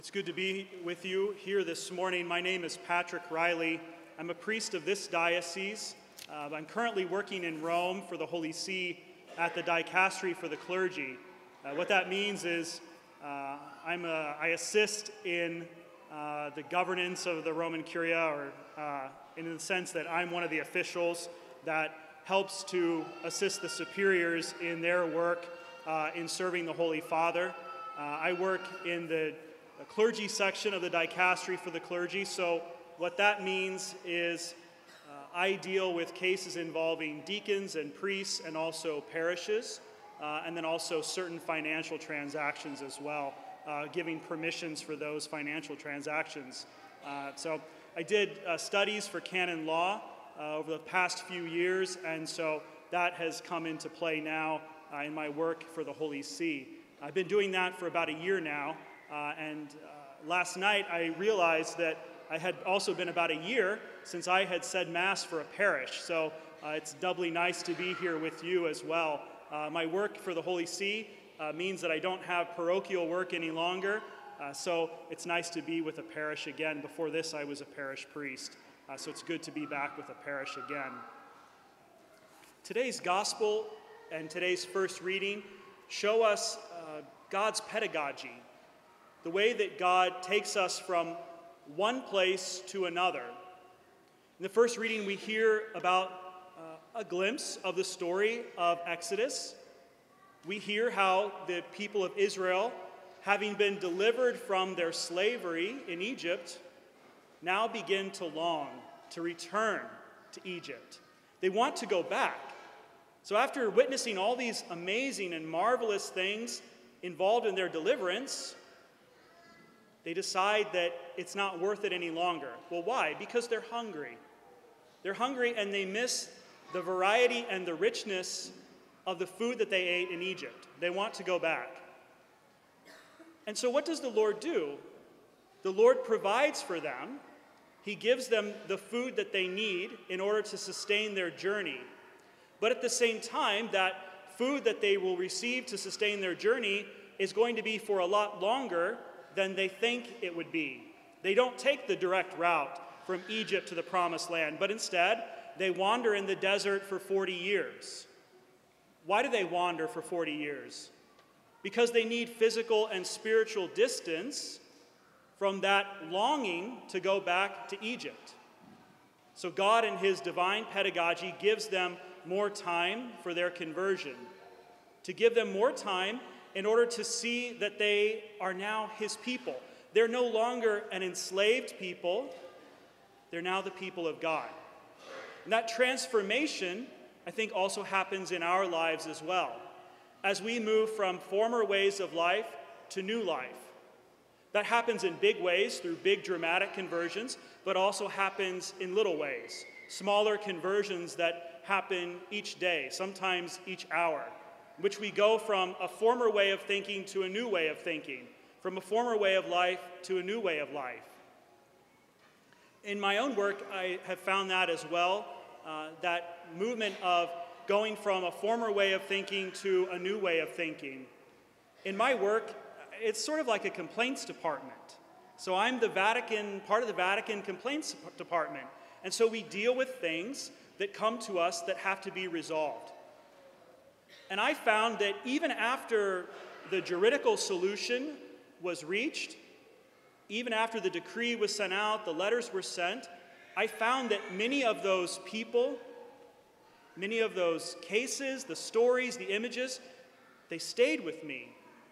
It's good to be with you here this morning. My name is Patrick Riley. I'm a priest of this diocese. I'm currently working in Rome for the Holy See at the Dicastery for the Clergy. What that means is I assist in the governance of the Roman Curia, or in the sense that I'm one of the officials that helps to assist the superiors in their work in serving the Holy Father. I work in the clergy section of the Dicastery for the Clergy, so what that means is I deal with cases involving deacons and priests and also parishes, and then also certain financial transactions as well, giving permissions for those financial transactions. So I did studies for canon law over the past few years, and so that has come into play now in my work for the Holy See. I've been doing that for about a year now, and last night I realized that I had also been about a year since I had said Mass for a parish, so it's doubly nice to be here with you as well. My work for the Holy See means that I don't have parochial work any longer, so it's nice to be with a parish again. Before this, I was a parish priest, so it's good to be back with a parish again. Today's gospel and today's first reading show us God's pedagogy, the way that God takes us from one place to another. In the first reading, we hear about a glimpse of the story of Exodus. We hear how the people of Israel, having been delivered from their slavery in Egypt, now begin to long to return to Egypt. They want to go back. So after witnessing all these amazing and marvelous things involved in their deliverance, they decide that it's not worth it any longer. Well, why? Because they're hungry. They're hungry and they miss the variety and the richness of the food that they ate in Egypt. They want to go back. And so what does the Lord do? The Lord provides for them. He gives them the food that they need in order to sustain their journey. But at the same time, that food that they will receive to sustain their journey is going to be for a lot longer than they think it would be. They don't take the direct route from Egypt to the Promised Land, but instead, they wander in the desert for 40 years. Why do they wander for 40 years? Because they need physical and spiritual distance from that longing to go back to Egypt. So God, in his divine pedagogy, gives them more time for their conversion, to give them more time in order to see that they are now his people. They're no longer an enslaved people. They're now the people of God. And that transformation, I think, also happens in our lives as well, as we move from former ways of life to new life. That happens in big ways through big dramatic conversions, but also happens in little ways, smaller conversions that happen each day, sometimes each hour, in which we go from a former way of thinking to a new way of thinking, from a former way of life to a new way of life. In my own work, I have found that as well, that movement of going from a former way of thinking to a new way of thinking. In my work, it's sort of like a complaints department. So I'm part of the Vatican complaints department. And so we deal with things that come to us that have to be resolved. And I found that even after the juridical solution was reached, even after the decree was sent out, the letters were sent, I found that many of those people, many of those cases, the stories, the images, they stayed with me.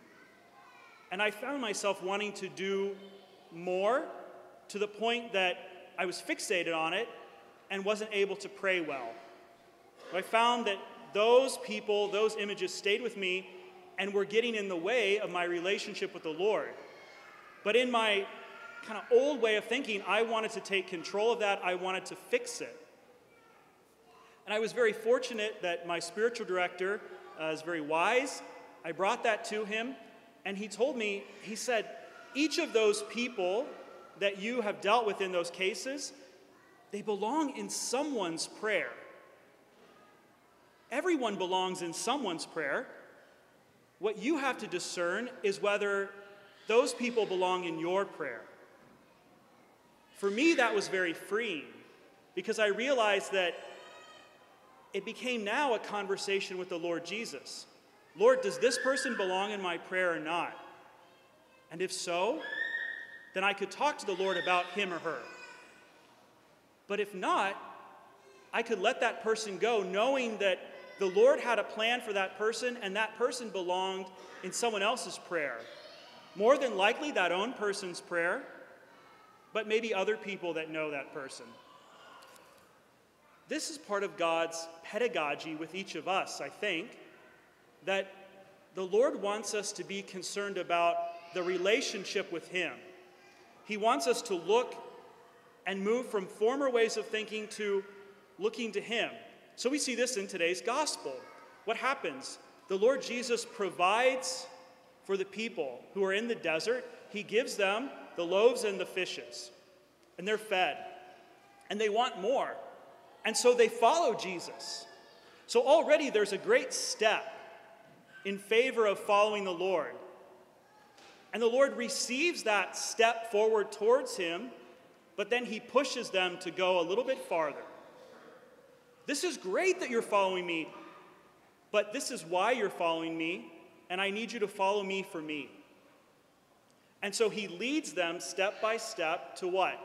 And I found myself wanting to do more, to the point that I was fixated on it and wasn't able to pray well. I found that those people, those images stayed with me and were getting in the way of my relationship with the Lord. But in my kind of old way of thinking, I wanted to take control of that. I wanted to fix it. And I was very fortunate that my spiritual director is very wise. I brought that to him, and he told me, he said, each of those people that you have dealt with in those cases, they belong in someone's prayer. Everyone belongs in someone's prayer. What you have to discern is whether those people belong in your prayer. For me, that was very freeing because I realized that it became now a conversation with the Lord Jesus. Lord, does this person belong in my prayer or not? And if so, then I could talk to the Lord about him or her. But if not, I could let that person go, knowing that the Lord had a plan for that person and that person belonged in someone else's prayer. More than likely that own person's prayer, but maybe other people that know that person. This is part of God's pedagogy with each of us, I think, that the Lord wants us to be concerned about the relationship with him. He wants us to look and move from former ways of thinking to looking to him. So we see this in today's gospel. What happens? The Lord Jesus provides for the people who are in the desert. He gives them the loaves and the fishes, and they're fed, and they want more. And so they follow Jesus. So already there's a great step in favor of following the Lord. And the Lord receives that step forward towards him, but then he pushes them to go a little bit farther. This is great that you're following me, but this is why you're following me, and I need you to follow me for me. And so he leads them step by step to what?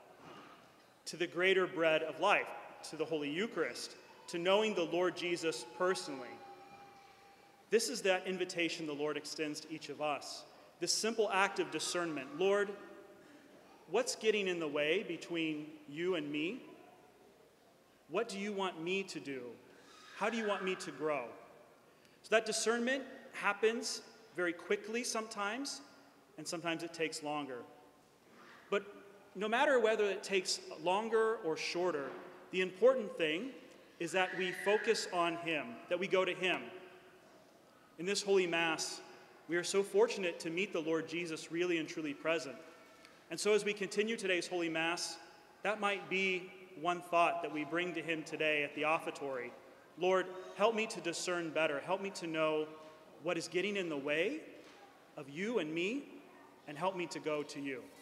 To the greater bread of life, to the Holy Eucharist, to knowing the Lord Jesus personally. This is that invitation the Lord extends to each of us. This simple act of discernment. Lord, what's getting in the way between you and me? What do you want me to do? How do you want me to grow? So that discernment happens very quickly sometimes, and sometimes it takes longer. But no matter whether it takes longer or shorter, the important thing is that we focus on him, that we go to him. In this Holy Mass, we are so fortunate to meet the Lord Jesus really and truly present. And so as we continue today's Holy Mass, that might be one thought that we bring to him today at the offertory. Lord, help me to discern better. Help me to know what is getting in the way of you and me, and help me to go to you.